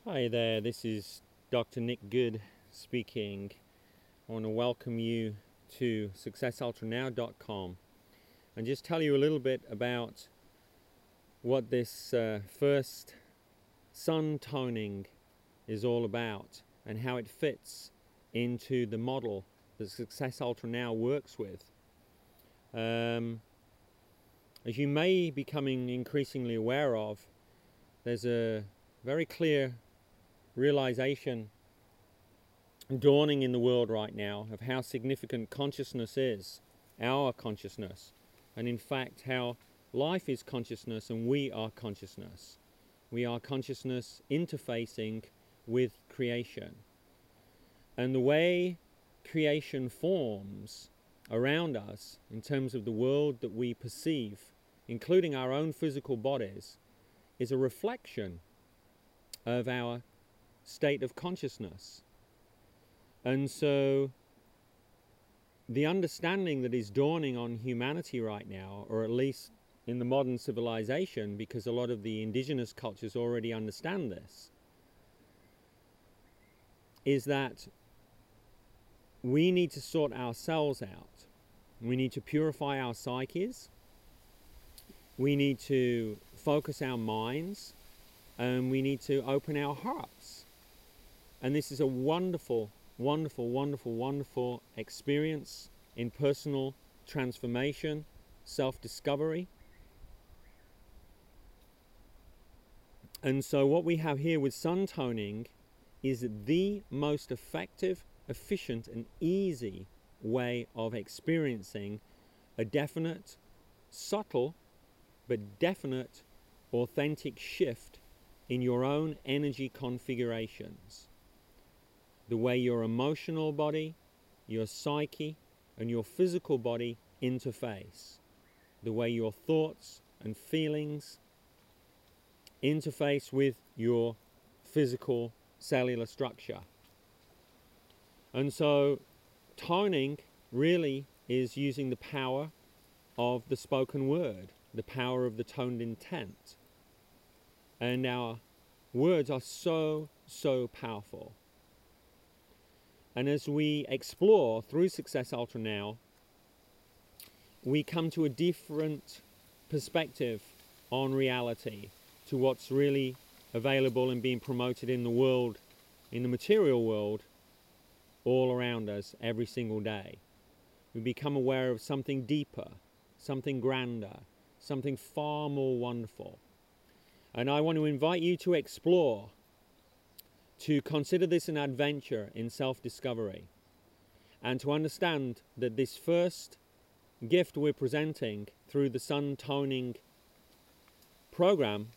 Hi there, this is Dr. Nick Good speaking. I want to welcome you to successultranow.com and just tell you a little bit about what this first sun toning is all about and how it fits into the model that Success Ultra Now works with. As you may be becoming increasingly aware of, there's a very clear realization dawning in the world right now of how significant consciousness is, our consciousness, and in fact how life is consciousness and we are consciousness. We are consciousness interfacing with creation. And the way creation forms around us in terms of the world that we perceive, including our own physical bodies, is a reflection of our state of consciousness. And so the understanding that is dawning on humanity right now, or at least in the modern civilization, because a lot of the indigenous cultures already understand this, is that we need to sort ourselves out. We need to purify our psyches. We need to focus our minds, and we need to open our hearts. And this is a wonderful, wonderful, wonderful, wonderful experience in personal transformation, self-discovery. And so what we have here with sun toning is the most effective, efficient, and easy way of experiencing a definite, subtle, but definite, authentic shift in your own energy configurations. The way your emotional body, your psyche, and your physical body interface. The way your thoughts and feelings interface with your physical cellular structure. And so toning really is using the power of the spoken word, the power of the toned intent. And our words are so, so powerful. And as we explore through Success Ultra Now, we come to a different perspective on reality, to what's really available and being promoted in the world, in the material world, all around us every single day. We become aware of something deeper, something grander, something far more wonderful. And I want to invite you to explore, to consider this an adventure in self-discovery, and to understand that this first gift we're presenting through the sun toning program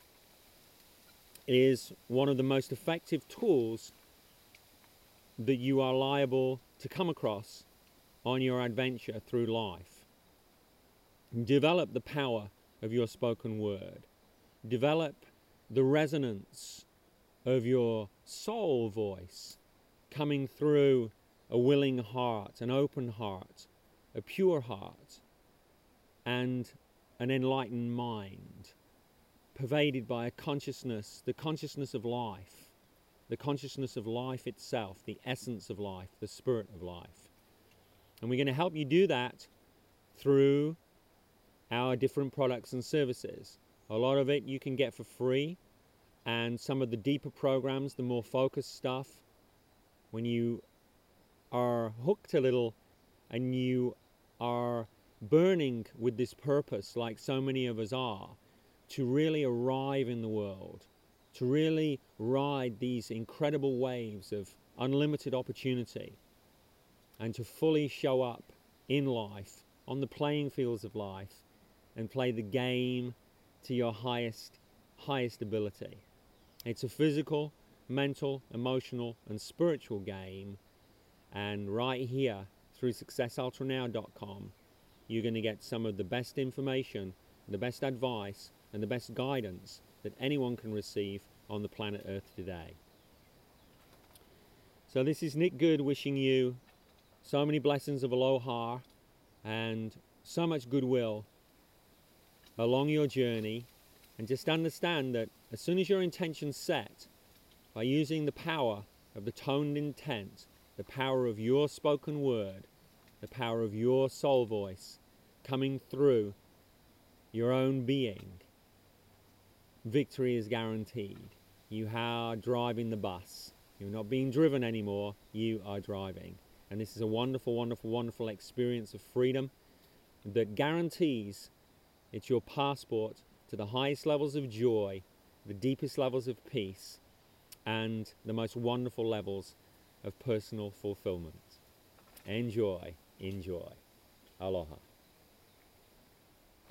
is one of the most effective tools that you are liable to come across on your adventure through life. Develop the power of your spoken word. Develop the resonance of your soul voice coming through a willing heart, an open heart, a pure heart, and an enlightened mind, pervaded by a consciousness, the consciousness of life, the consciousness of life itself, the essence of life, the spirit of life. And we're going to help you do that through our different products and services. A lot of it you can get for free, and some of the deeper programs, the more focused stuff, when you are hooked a little and you are burning with this purpose, like so many of us are, to really arrive in the world, to really ride these incredible waves of unlimited opportunity, and to fully show up in life, on the playing fields of life, and play the game to your highest ability. It's a physical, mental, emotional, and spiritual game. And right here, through successultranow.com, you're going to get some of the best information, the best advice, and the best guidance that anyone can receive on the planet Earth today. So this is Nick Good wishing you so many blessings of aloha and so much goodwill along your journey. And just understand that as soon as your intention's set, by using the power of the toned intent, the power of your spoken word, the power of your soul voice coming through your own being, victory is guaranteed. You are driving the bus. You're not being driven anymore, you are driving. And this is a wonderful, wonderful, wonderful experience of freedom that guarantees it's your passport to the highest levels of joy, the deepest levels of peace, and the most wonderful levels of personal fulfillment. Enjoy, enjoy. Aloha.